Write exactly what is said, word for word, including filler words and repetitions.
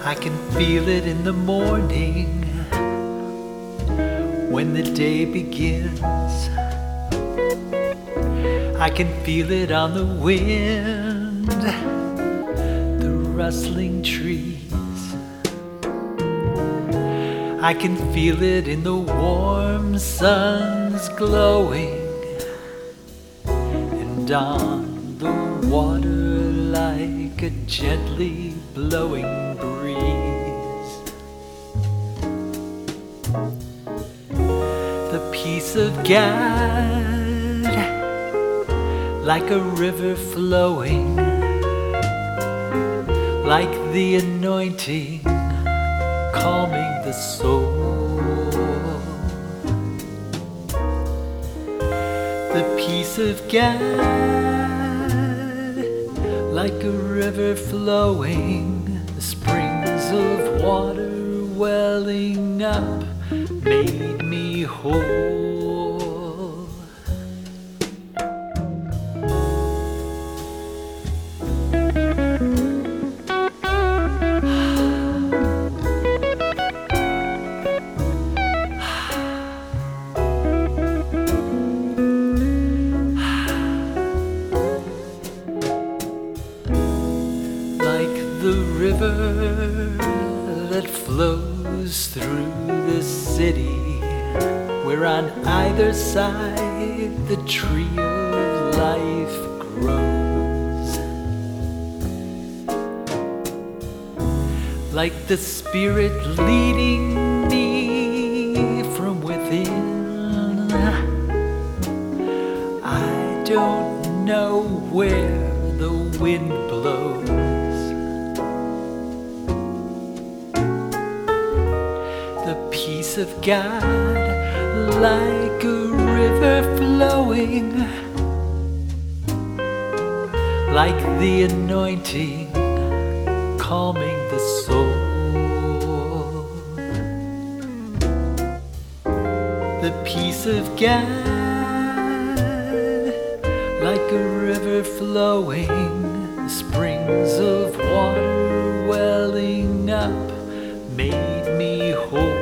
I can feel it in the morning when the day begins. I can feel it on the wind, the rustling trees. I can feel it in the warm sun's glowing, and on the water like a gently blowing breeze. The peace of God, like a river flowing, like the anointing calming the soul. The peace of God, like a river flowing, the springs of water welling up, made me whole. Like the river that flows through the city, where on either side the tree of life grows. Like the Spirit leading me from within. I don't know where the wind blows. The peace of God, like a river flowing, like the anointing calming the soul. The peace of God, like a river flowing, the springs of water welling up, made me whole.